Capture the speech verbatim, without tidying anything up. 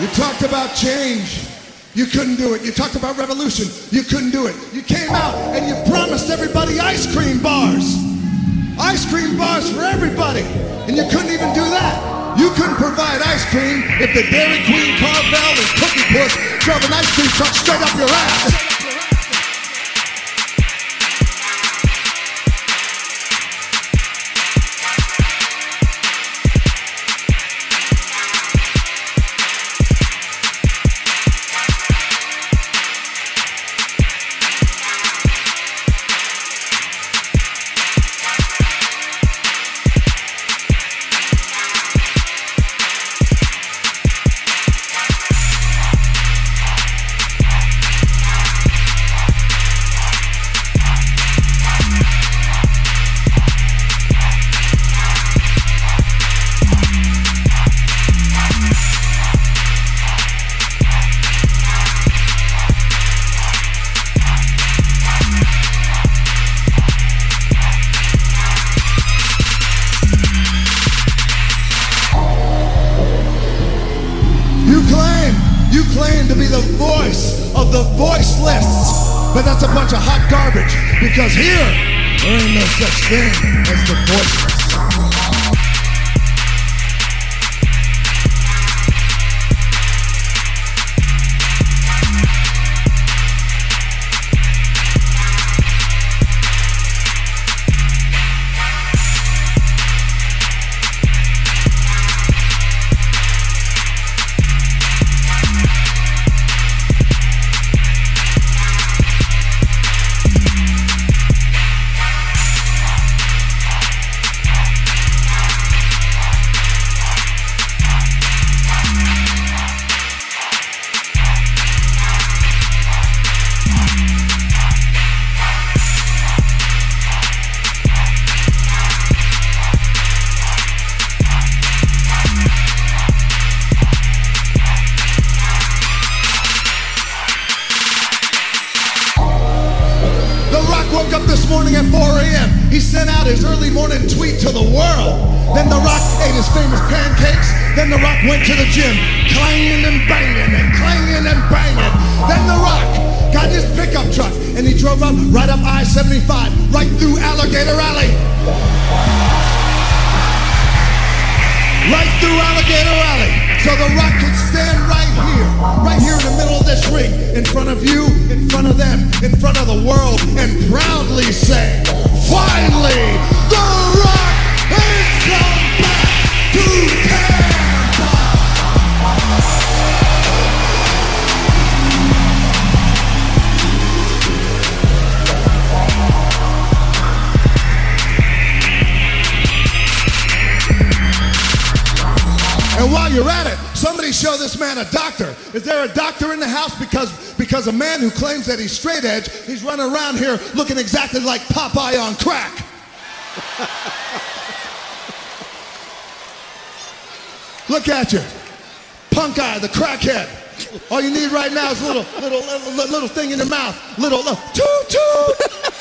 You talked about change. You couldn't do it. You talked about revolution. You couldn't do it. You came out and you promised everybody ice cream bars. Ice cream bars for everybody. And you couldn't even do that. You couldn't provide ice cream if the Dairy Queen, Carvel, and Cookie Puss drove an ice cream truck straight up your ass. You claim to be the voice of the voiceless, but that's a bunch of hot garbage, because here, there ain't no such thing as the voiceless. Woke up this morning at four a m He sent out his early morning tweet to the world. Then The Rock ate his famous pancakes. Then The Rock went to the gym, clanging and banging and clanging and banging. Then The Rock got his pickup truck and he drove up right up I seventy-five, right through Alligator Alley. Right through Alligator Alley. So The Rock could stand right here, right here in the middle of this ring, in front of you, in front of them, in front of the world, and proudly say, finally, The Rock has come back to Tampa! And while you're at it, somebody show this man a doctor. Is there a doctor in the house? Because, because a man who claims that he's straight edge, he's running around here looking exactly like Popeye on crack. Look at you. Punk eye, the crackhead. All you need right now is a little, little, little, little thing in your mouth. Little, little toot toot.